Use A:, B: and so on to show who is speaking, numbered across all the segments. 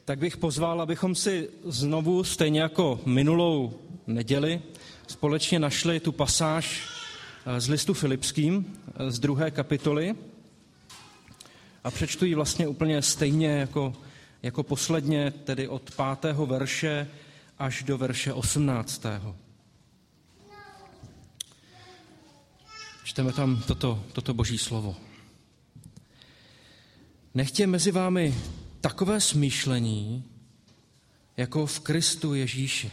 A: tak bych pozval, abychom si znovu, stejně jako minulou neděli, společně našli tu pasáž z listu Filipským, z 2. kapitoly. A přečtu ji vlastně úplně stejně jako posledně, tedy od 5. verše až do verše 18. Čteme tam toto boží slovo. Nechtě mezi vámi takové smýšlení, jako v Kristu Ježíši.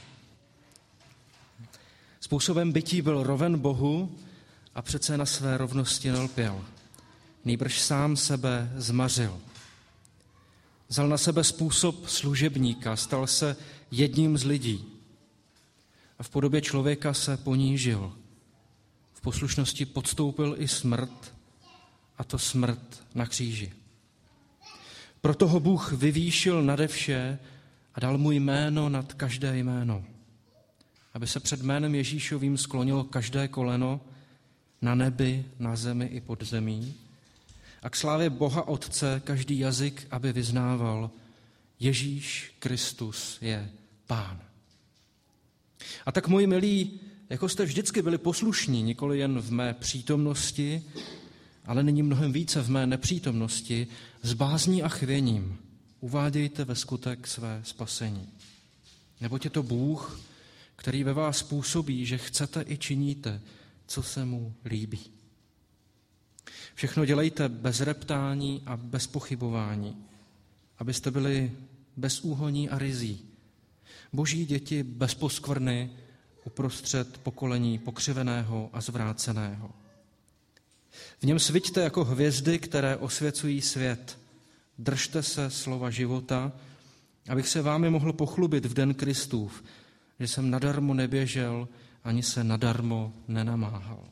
A: Způsobem bytí byl roven Bohu a přece na své rovnosti nelpěl. Nýbrž sám sebe zmařil. Vzal na sebe způsob služebníka, stal se jedním z lidí a v podobě člověka se ponížil. V poslušnosti podstoupil i smrt, a to smrt na kříži. Proto ho Bůh vyvýšil nade vše a dal mu jméno nad každé jméno, aby se před jménem Ježíšovým sklonilo každé koleno na nebi, na zemi i pod zemí a k slávě Boha Otce každý jazyk, aby vyznával: Ježíš Kristus je Pán. A tak, moji milí, jako jste vždycky byli poslušní, nikoli jen v mé přítomnosti, ale nyní mnohem více v mé nepřítomnosti, s bázní a chvěním uvádějte ve skutek své spasení. Neboť je to Bůh, který ve vás působí, že chcete i činíte, co se mu líbí. Všechno dělejte bez reptání a bez pochybování, abyste byli bezúhonní a ryzí, boží děti bez poskvrny uprostřed pokolení pokřiveného a zvráceného. V něm sviťte jako hvězdy, které osvěcují svět. Držte se slova života, abych se vámi mohl pochlubit v den Kristův, že jsem nadarmo neběžel, ani se nadarmo nenamáhal.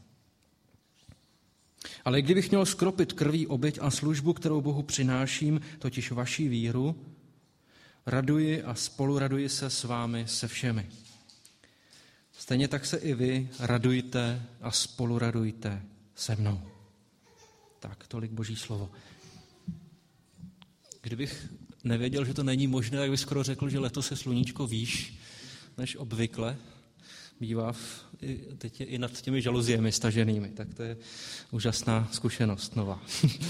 A: Ale kdybych měl skropit krví oběť a službu, kterou Bohu přináším, totiž vaši víru, raduji a spoluraduji se s vámi se všemi. Stejně tak se i vy radujte a spoluradujte se mnou. Tak, tolik boží slovo. Kdybych nevěděl, že to není možné, tak bych skoro řekl, že letos je sluníčko výš než obvykle. Bývá teď je i nad těmi žaluziemi staženými, tak to je úžasná zkušenost nová.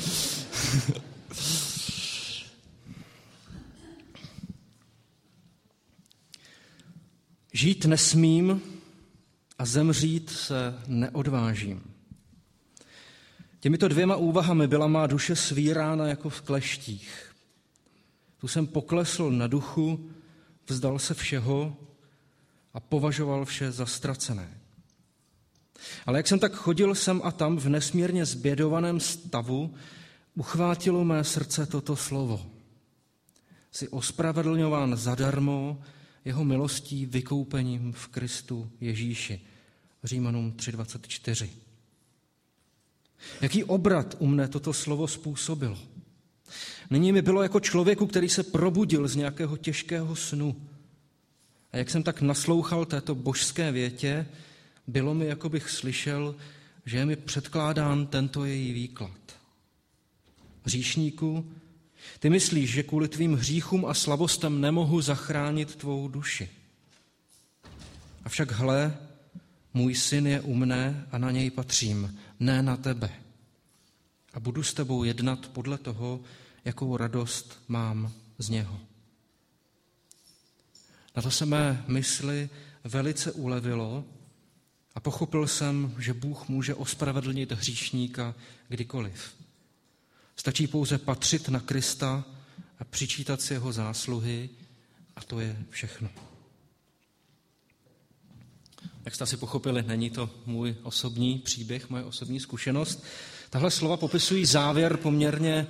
A: Žít nesmím a zemřít se neodvážím. Těmito dvěma úvahami byla má duše svírána jako v kleštích. Tu jsem poklesl na duchu, vzdal se všeho a považoval vše za ztracené. Ale jak jsem tak chodil sem a tam v nesmírně zbědovaném stavu, uchvátilo mé srdce toto slovo. Jsi ospravedlňován zadarmo jeho milostí vykoupením v Kristu Ježíši. Římanům 3:24. Jaký obrat u mne toto slovo způsobilo. Nyní mi bylo jako člověku, který se probudil z nějakého těžkého snu. A jak jsem tak naslouchal této božské větě, bylo mi, jako bych slyšel, že je mi předkládán tento její výklad. Hříšníku, ty myslíš, že kvůli tvým hříchům a slabostem nemohu zachránit tvou duši. Avšak hle, můj syn je u mne a na něj patřím, ne na tebe. A budu s tebou jednat podle toho, jakou radost mám z něho. Na to se mé mysli velice ulevilo a pochopil jsem, že Bůh může ospravedlnit hříšníka kdykoliv. Stačí pouze patřit na Krista a přičítat si jeho zásluhy a to je všechno. Jak jste asi pochopili, není to můj osobní příběh, moje osobní zkušenost. Tahle slova popisují závěr poměrně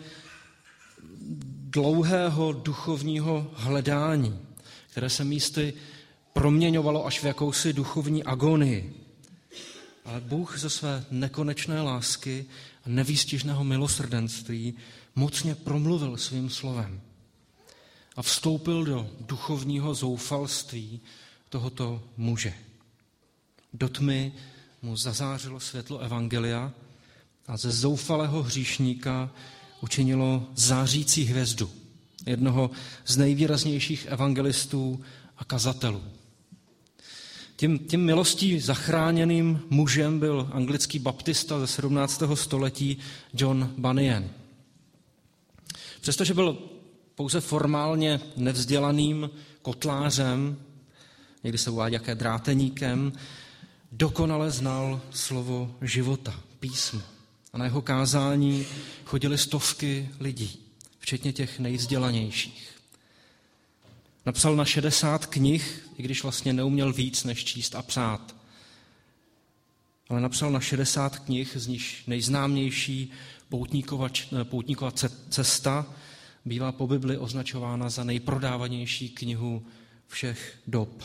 A: dlouhého duchovního hledání, které se místy proměňovalo až v jakousi duchovní agonii. Ale Bůh ze své nekonečné lásky a nevýstižného milosrdenství mocně promluvil svým slovem a vstoupil do duchovního zoufalství tohoto muže. Do tmy mu zazářilo světlo evangelia a ze zoufalého hříšníka učinilo zářící hvězdu, jednoho z nejvýraznějších evangelistů a kazatelů. Tím milostí zachráněným mužem byl anglický baptista ze 17. století John Bunyan. Přestože byl pouze formálně nevzdělaným kotlářem, někdy se uvádí jaké dráteníkem, dokonale znal slovo života, písmo. A na jeho kázání chodily stovky lidí, včetně těch nejvzdělanějších. Napsal na 60 knih, i když vlastně neuměl víc než číst a psát. Ale napsal na 60 knih, z nich nejznámější Poutníkova cesta bývá po Bibli označována za nejprodávanější knihu všech dob.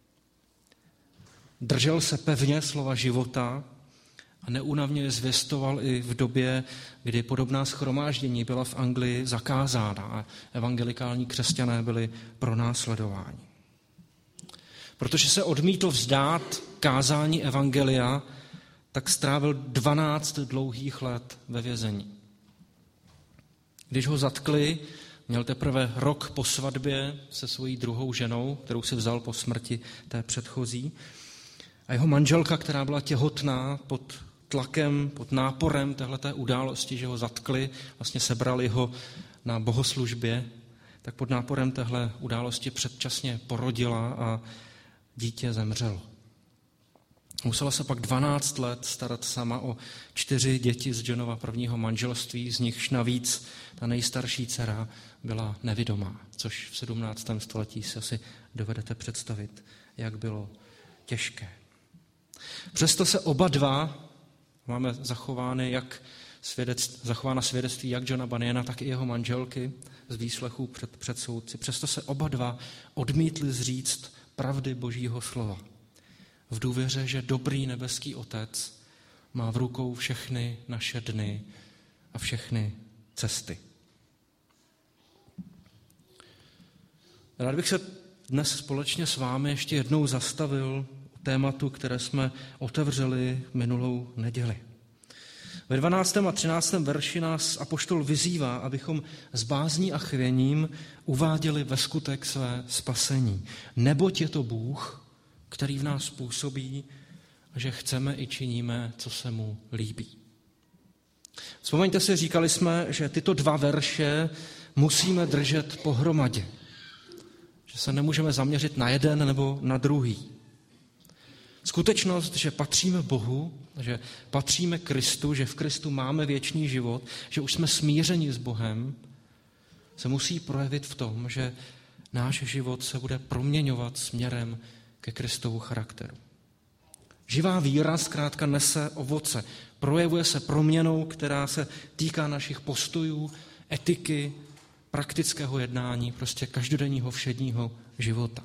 A: Držel se pevně slova života a neúnavně je zvěstoval i v době, kdy podobná shromáždění byla v Anglii zakázána a evangelikální křesťané byli pronásledováni. Protože se odmítl vzdát kázání evangelia, tak strávil 12 dlouhých let ve vězení. Když ho zatkli, měl teprve rok po svatbě se svojí druhou ženou, kterou si vzal po smrti té předchozí. A jeho manželka, která byla těhotná, pod tlakem, pod náporem téhleté události, že ho zatkli, vlastně sebrali ho na bohoslužbě, tak pod náporem téhle události předčasně porodila a dítě zemřelo. Musela se pak 12 let starat sama o 4 děti z Johnova prvního manželství, z nichž navíc ta nejstarší dcera byla nevidomá, což v 17. století si asi dovedete představit, jak bylo těžké. Přesto se oba dva, máme zachována svědectví jak Johna Bunyana, tak i jeho manželky z výslechů před soudci, přesto se oba dva odmítli zříct pravdy Božího slova. V důvěře, že dobrý nebeský Otec má v rukou všechny naše dny a všechny cesty. Rád bych se dnes společně s vámi ještě jednou zastavil u tématu, které jsme otevřeli minulou neděli. Ve 12. a 13. verši nás apoštol vyzývá, abychom s bázní a chvěním uváděli ve skutek své spasení. Neboť je to Bůh, který v nás působí, že chceme i činíme, co se mu líbí. Vzpomeňte si, říkali jsme, že tyto 2 verše musíme držet pohromadě. Že se nemůžeme zaměřit na jeden nebo na druhý. Skutečnost, že patříme Bohu, že patříme Kristu, že v Kristu máme věčný život, že už jsme smířeni s Bohem, se musí projevit v tom, že náš život se bude proměňovat směrem ke Kristovu charakteru. Živá víra zkrátka nese ovoce, projevuje se proměnou, která se týká našich postojů, etiky, praktického jednání, prostě každodenního všedního života.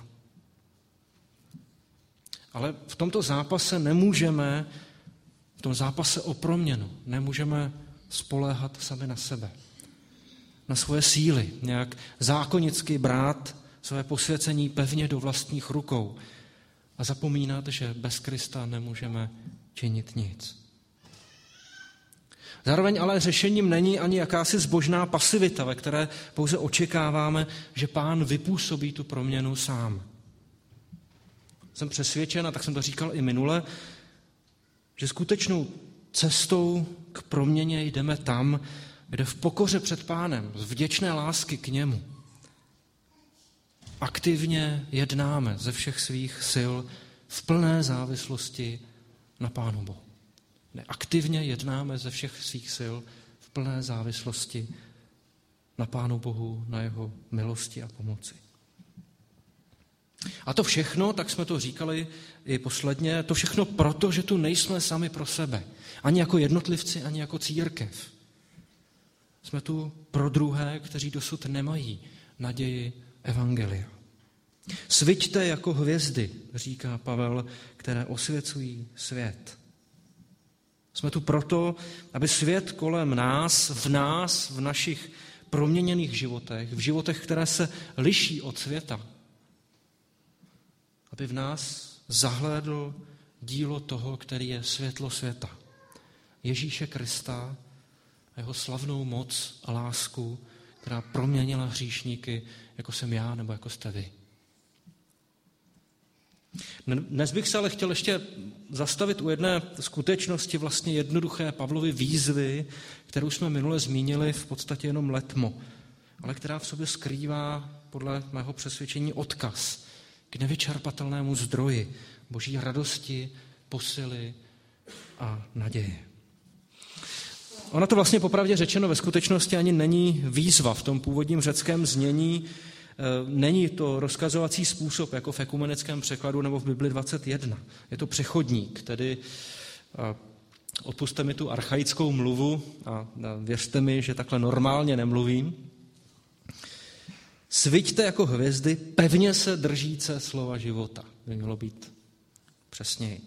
A: Ale v tomto zápase v tom zápase o proměnu, nemůžeme spoléhat sami na sebe, na svoje síly, nějak zákonicky brát své posvěcení pevně do vlastních rukou a zapomínat, že bez Krista nemůžeme činit nic. Zároveň ale řešením není ani jakási zbožná pasivita, ve které pouze očekáváme, že Pán vypůsobí tu proměnu sám. Jsem přesvědčen, a tak jsem to říkal i minule, že skutečnou cestou k proměně jdeme tam, kde v pokoře před Pánem, z vděčné lásky k němu, aktivně jednáme ze všech svých sil v plné závislosti na Pánu Bohu. Aktivně jednáme ze všech svých sil v plné závislosti na Pánu Bohu, na jeho milosti a pomoci. A to všechno, tak jsme to říkali i posledně, to všechno proto, že tu nejsme sami pro sebe. Ani jako jednotlivci, ani jako církev. Jsme tu pro druhé, kteří dosud nemají naději evangelia. Sviťte jako hvězdy, říká Pavel, které osvěcují svět. Jsme tu proto, aby svět kolem nás, v našich proměněných životech, v životech, které se liší od světa, aby v nás zahlédl dílo toho, který je světlo světa. Ježíše Krista a jeho slavnou moc a lásku, která proměnila hříšníky, jako jsem já nebo jako jste vy. Dnes bych se ale chtěl ještě zastavit u jedné skutečnosti, vlastně jednoduché Pavlovy výzvy, kterou jsme minule zmínili v podstatě jenom letmo, ale která v sobě skrývá podle mého přesvědčení odkaz k nevyčerpatelnému zdroji boží radosti, posily a naděje. Ona to vlastně popravdě řečeno ve skutečnosti ani není výzva v tom původním řeckém znění, není to rozkazovací způsob, jako v ekumenickém překladu nebo v Bibli 21. Je to přechodník, tedy odpusťte mi tu archaickou mluvu a věřte mi, že takhle normálně nemluvím. Sviťte jako hvězdy, pevně se držíce slova života. By mělo být přesněji.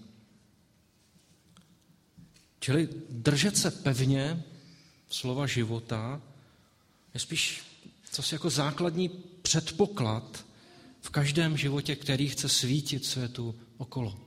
A: Čili držet se pevně slova života je spíš cosi jako základní předpoklad v každém životě, který chce svítit světu okolo.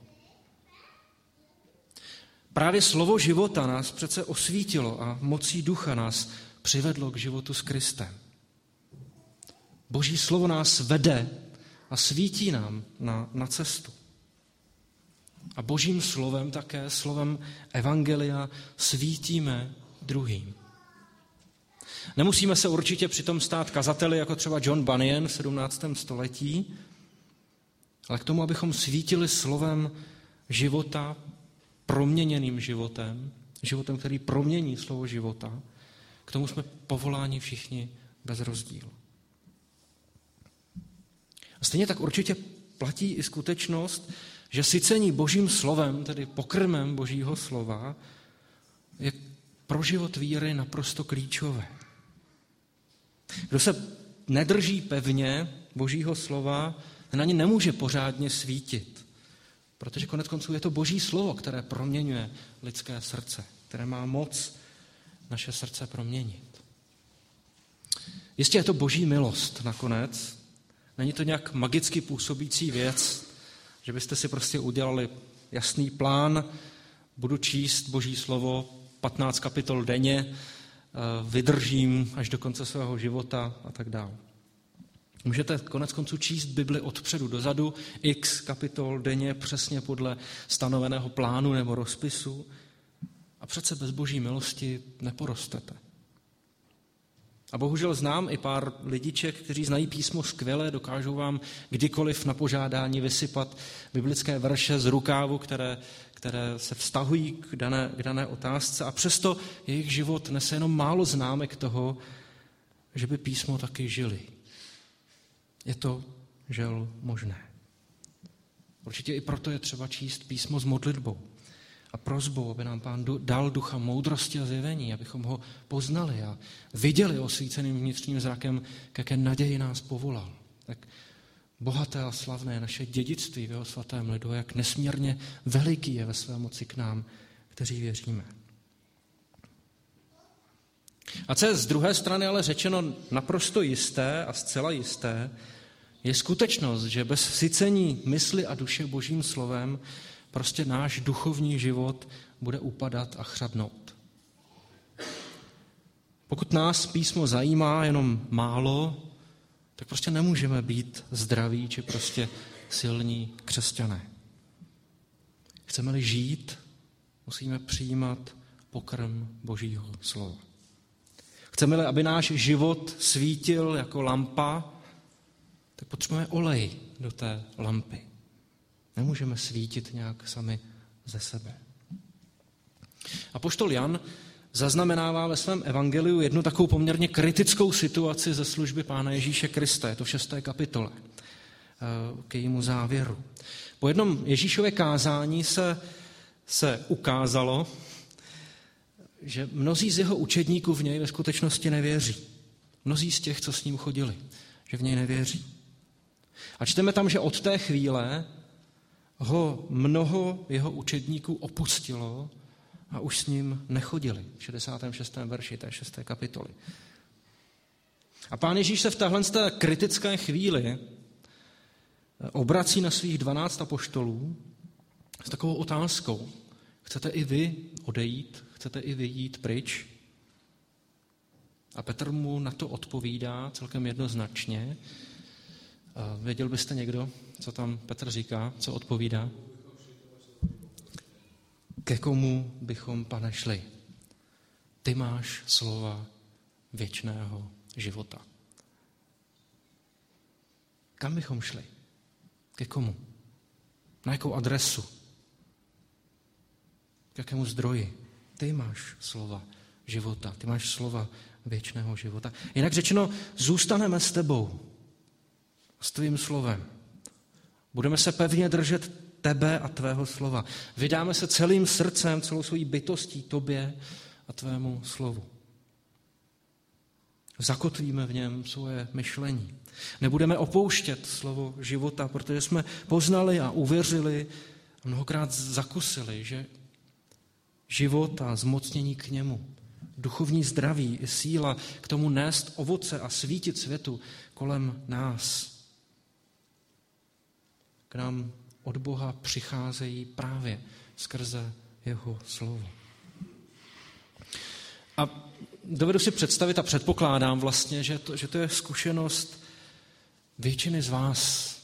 A: Právě slovo života nás přece osvítilo a mocí ducha nás přivedlo k životu s Kristem. Boží slovo nás vede a svítí nám na cestu. A Božím slovem také, slovem evangelia, svítíme druhým. Nemusíme se určitě přitom stát kazateli jako třeba John Bunyan v 17. století, ale k tomu, abychom svítili slovem života, proměněným životem, životem, který promění slovo života, k tomu jsme povoláni všichni bez rozdílu. A stejně tak určitě platí i skutečnost, že sycení Božím slovem, tedy pokrmem Božího slova, je pro život víry naprosto klíčové. Kdo se nedrží pevně Božího slova, ten ani nemůže pořádně svítit. Protože konec konců je to Boží slovo, které proměňuje lidské srdce, které má moc naše srdce proměnit. Jistě je to Boží milost nakonec. Není to nějak magicky působící věc, že byste si prostě udělali jasný plán, budu číst Boží slovo 15 kapitol denně, vydržím až do konce svého života a tak dále. Můžete konec konců číst Bibli odpředu dozadu, x kapitol denně přesně podle stanoveného plánu nebo rozpisu a přece bez Boží milosti neporostete. A bohužel znám i pár lidiček, kteří znají písmo skvěle, dokážou vám kdykoliv na požádání vysypat biblické verše z rukávu, které se vztahují k dané otázce a přesto jejich život nese jenom málo známek toho, že by písmo taky žili. Je to, žel, možné. Určitě i proto je třeba číst písmo s modlitbou a prosbou, aby nám Pán dal ducha moudrosti a zjevení, abychom ho poznali a viděli osvíceným vnitřním zrakem, k jaké naději nás povolal. Tak bohaté a slavné je naše dědictví v jeho svatém lidu a jak nesmírně veliký je ve své moci k nám, kteří věříme. A co je z druhé strany ale řečeno naprosto jisté a zcela jisté, je skutečnost, že bez sycení mysli a duše Božím slovem prostě náš duchovní život bude upadat a chřadnout. Pokud nás písmo zajímá jenom málo, tak prostě nemůžeme být zdraví či prostě silní křesťané. Chceme-li žít, musíme přijímat pokrm Božího slova. Chceme-li, aby náš život svítil jako lampa, tak potřebujeme olej do té lampy. Nemůžeme svítit nějak sami ze sebe. Apoštol Jan zaznamenává ve svém evangeliu jednu takovou poměrně kritickou situaci ze služby Pána Ježíše Krista. Je to v 6. kapitole k jejímu závěru. Po jednom Ježíšově kázání se ukázalo, že mnozí z jeho učedníků v něj ve skutečnosti nevěří. Mnozí z těch, co s ním chodili, že v něj nevěří. A čteme tam, že od té chvíle ho mnoho jeho učedníků opustilo a už s ním nechodili. V 66. verši té 6. kapitoly. A Pán Ježíš se v téhle kritické chvíli obrací na svých 12 apoštolů s takovou otázkou. Chcete i vy odejít? Chcete i vy jít pryč? A Petr mu na to odpovídá celkem jednoznačně. Věděl byste někdo, co tam Petr říká, co odpovídá? Ke komu bychom, Pane, šli? Ty máš slova věčného života. Kam bychom šli? Ke komu? Na jakou adresu? K jakému zdroji? Ty máš slova života. Ty máš slova věčného života. Jinak řečeno, zůstaneme s tebou, s tvým slovem. Budeme se pevně držet tebe a tvého slova. Vydáme se celým srdcem, celou svojí bytostí tobě a tvému slovu. Zakotvíme v něm svoje myšlení. Nebudeme opouštět slovo života, protože jsme poznali a uvěřili a mnohokrát zakusili, že život a zmocnění k němu, duchovní zdraví i síla k tomu nést ovoce a svítit světu kolem nás. K nám od Boha přicházejí právě skrze jeho slovo. A dovedu si představit a předpokládám vlastně, že to je zkušenost většiny z vás.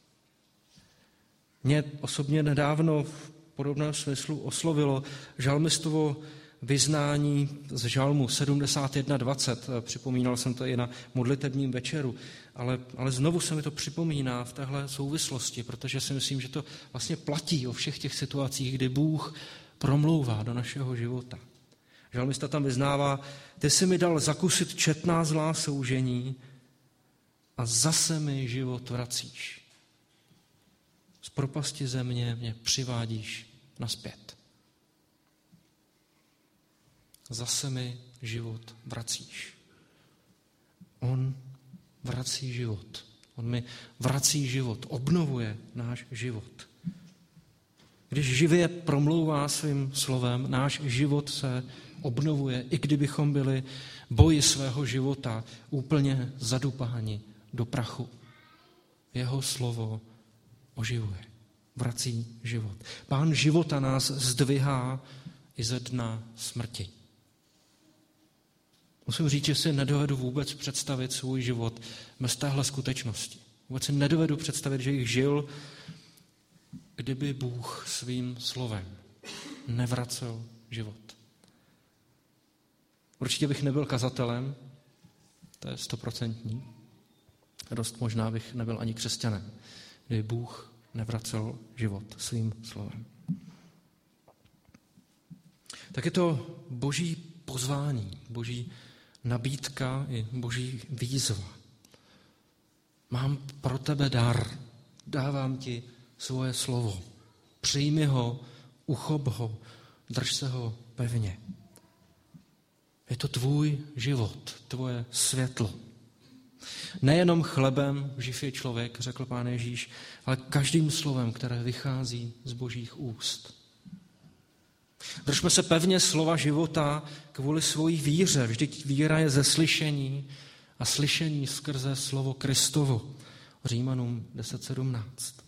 A: Mě osobně nedávno v podobném smyslu oslovilo žalmistovo vyznání z žalmu 71:20. Připomínal jsem to i na modlitebním večeru, ale znovu se mi to připomíná v téhle souvislosti, protože si myslím, že to vlastně platí o všech těch situacích, kdy Bůh promlouvá do našeho života. Žalmista tam vyznává: ty jsi mi dal zakusit četná zlá soužení a zase mi život vracíš. Z propasti země mě přivádíš nazpět. Zase mi život vracíš. On vrací život. On mi vrací život, obnovuje náš život. Když živě promlouvá svým slovem, náš život se obnovuje, i kdybychom byli boji svého života úplně zadupáni do prachu. Jeho slovo oživuje, vrací život. Pán života nás zdvihá i ze dna smrti. Musím říct, že si nedovedu vůbec představit svůj život bez téhle skutečnosti. Vůbec si nedovedu představit, že jich žil, kdyby Bůh svým slovem nevracel život. Určitě bych nebyl kazatelem, to je 100%. Dost možná bych nebyl ani křesťanem, kdyby Bůh nevracel život svým slovem. Tak je to boží pozvání, boží nabídka i boží výzva. Mám pro tebe dar, dávám ti svoje slovo. Přijmi ho, uchop ho, drž se ho pevně. Je to tvůj život, tvoje světlo. Nejenom chlebem živ je člověk, řekl Pán Ježíš, ale každým slovem, které vychází z božích úst. Držme se pevně slova života kvůli svojí víře. Vždyť víra je ze slyšení a slyšení skrze slovo Kristovo. Římanům 10:17.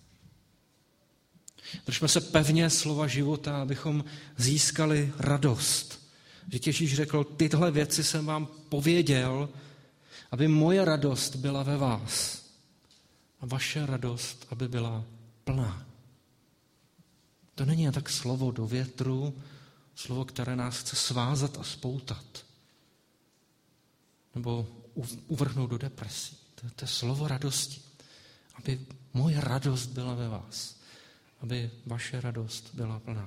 A: Držme se pevně slova života, abychom získali radost. Vždyť Ježíš řekl, tyhle věci jsem vám pověděl, aby moje radost byla ve vás a vaše radost, aby byla plná. To není jen tak slovo do větru, slovo, které nás chce svázat a spoutat nebo uvrhnout do depresí. To je slovo radosti, aby moje radost byla ve vás, aby vaše radost byla plná.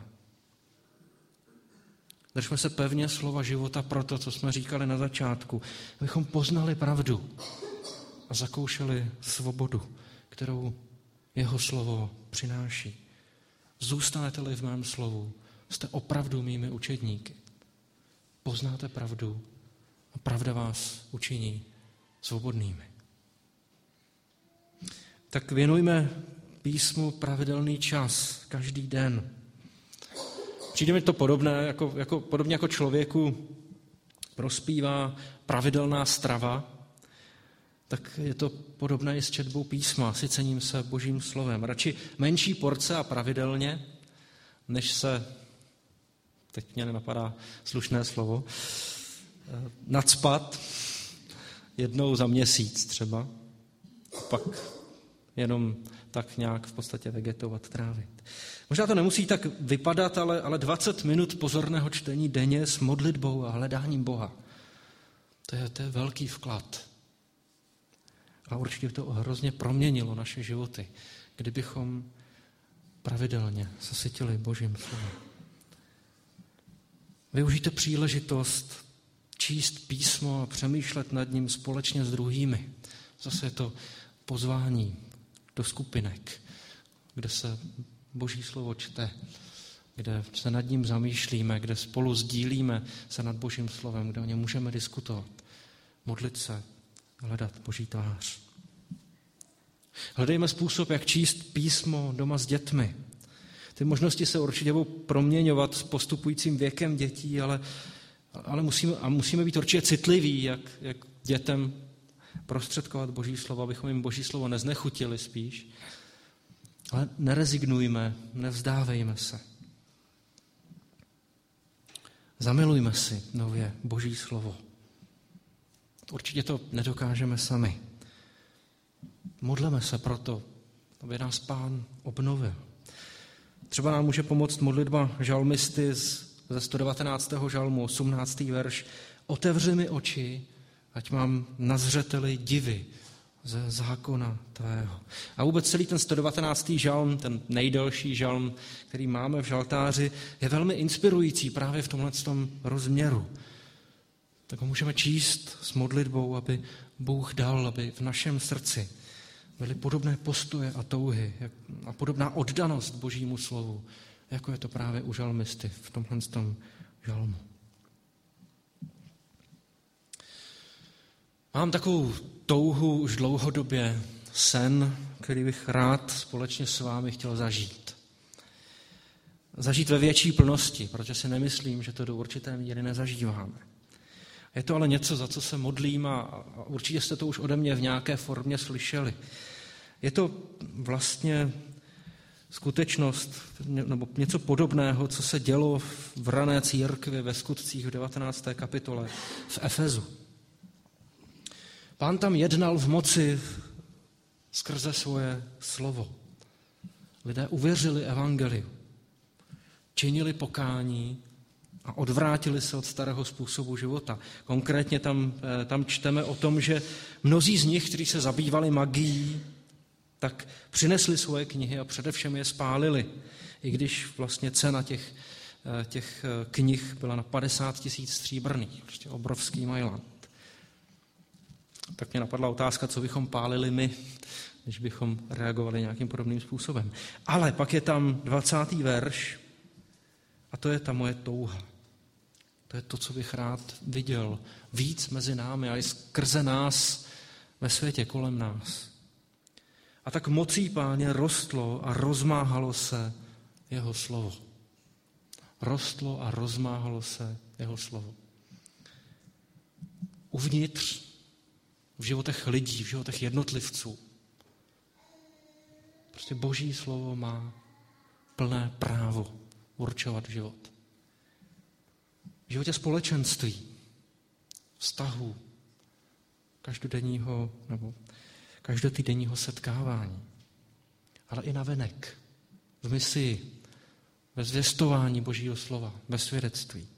A: Držme se pevně slova života pro to, co jsme říkali na začátku, abychom poznali pravdu a zakoušeli svobodu, kterou jeho slovo přináší. Zůstanete-li v mém slovu, jste opravdu mými učedníky. Poznáte pravdu a pravda vás učiní svobodnými. Tak věnujme písmu pravidelný čas, každý den. Přijde mi to podobné, podobně jako člověku prospívá pravidelná strava, tak je to podobné i s četbou písma, sycením se božím slovem. Radši menší porce a pravidelně, než se, teď mě nenapadá slušné slovo, nacpat jednou za měsíc třeba. A pak jenom tak nějak v podstatě vegetovat, trávit. Možná to nemusí tak vypadat, ale 20 minut pozorného čtení denně s modlitbou a hledáním Boha. To je velký vklad. A určitě to hrozně proměnilo naše životy, kdybychom pravidelně zasytili Božím slovem. Využijte příležitost číst písmo a přemýšlet nad ním společně s druhými. Zase je to pozvání do skupinek, kde se Boží slovo čte, kde se nad ním zamýšlíme, kde spolu sdílíme se nad Božím slovem, kde o něm můžeme diskutovat, modlit se, hledat Boží tvář. Hledejme způsob, jak číst písmo doma s dětmi. Ty možnosti se určitě budou proměňovat s postupujícím věkem dětí, ale musíme být určitě citliví, jak dětem prostředkovat Boží slovo, abychom jim Boží slovo neznechutili spíš. Ale nerezignujme, nevzdávejme se. Zamilujme si nově Boží slovo. Určitě to nedokážeme sami. Modleme se proto, aby nás Pán obnovil. Třeba nám může pomoct modlitba žalmisty ze 119. žalmu, 18. verš. Otevři mi oči, ať mám na zřeteli divy ze zákona tvého. A vůbec celý ten 119. žalm, ten nejdelší žalm, který máme v žaltáři, je velmi inspirující právě v tomhletom rozměru. Tak ho můžeme číst s modlitbou, aby Bůh dal, aby v našem srdci byly podobné postoje a touhy a podobná oddanost Božímu slovu, jako je to právě u žalmisty v tomhletom žalmu. Mám takovou touhu už dlouhodobě, sen, který bych rád společně s vámi chtěl zažít. Zažít ve větší plnosti, protože si nemyslím, že to do určité míry nezažíváme. Je to ale něco, za co se modlím a určitě jste to už ode mě v nějaké formě slyšeli. Je to vlastně skutečnost, nebo něco podobného, co se dělo v rané církvi ve Skutcích v 19. kapitole v Efezu. Pán tam jednal v moci skrze svoje slovo. Lidé uvěřili evangeliu, činili pokání a odvrátili se od starého způsobu života. Konkrétně tam čteme o tom, že mnozí z nich, kteří se zabývali magií, tak přinesli svoje knihy a především je spálili, i když vlastně cena těch knih byla na 50 000 stříbrných, prostě obrovský majlant. Tak mě napadla otázka, co bychom pálili my, když bychom reagovali nějakým podobným způsobem. Ale pak je tam 20. verš a to je ta moje touha. To je to, co bych rád viděl víc mezi námi a i skrze nás ve světě kolem nás. A tak mocí Páně rostlo a rozmáhalo se jeho slovo. Rostlo a rozmáhalo se jeho slovo. Uvnitř, v životech lidí, v životech jednotlivců. Prostě Boží slovo má plné právo určovat život. V životě společenství, vztahů, každodenního nebo každotýdenního setkávání, ale i navenek, v misii, ve zvěstování Božího slova, ve svědectví.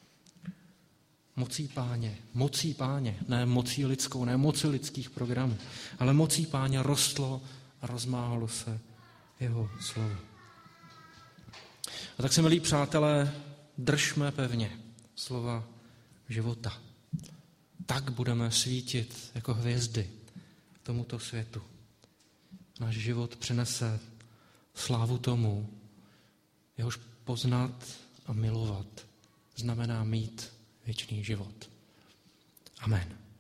A: Mocí Páně, ne mocí lidskou, ne mocí lidských programů, ale mocí Páně rostlo a rozmáhalo se jeho slovo. A tak se, milí přátelé, držme pevně slova života. Tak budeme svítit jako hvězdy tomuto světu. Náš život přinese slávu tomu, jehož poznat a milovat znamená mít věčný život. Amen.